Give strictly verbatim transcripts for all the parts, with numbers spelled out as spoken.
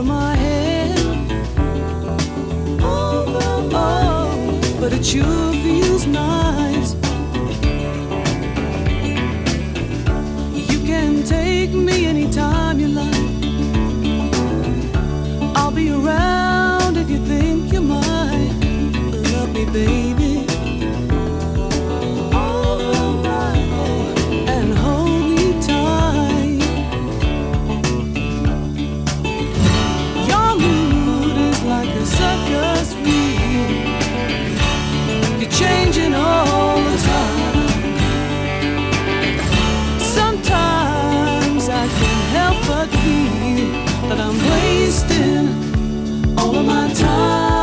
over my head. Oh, oh, but it sure feels nice. You can take me anytime you like. I'll be around if you think you might love me, baby. Changing all the time. Sometimes I can't help but feel that I'm wasting all of my time.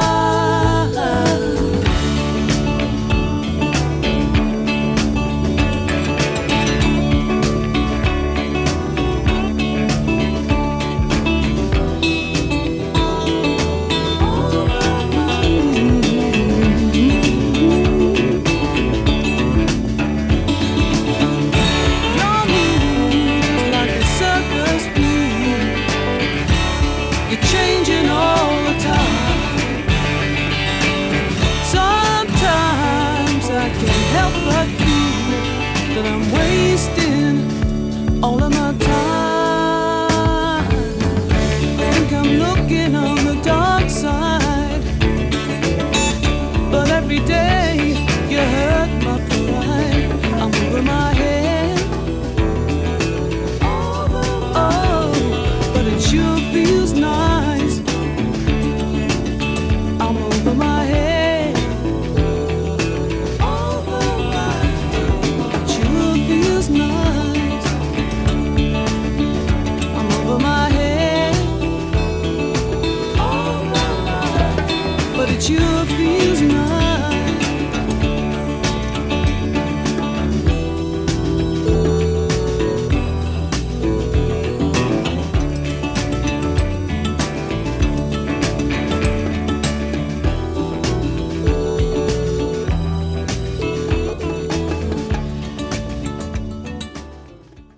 Changing all the time. Sometimes I can't help but feel that I'm wasting all of my time. Think I'm looking on the dark side, but every day you hurt my pride. I'm over my head. Oh, but it sure feels nice. I'm over my head. Over my head. It sure feels nice. I'm over my head. Over my head. But it sure feels nice.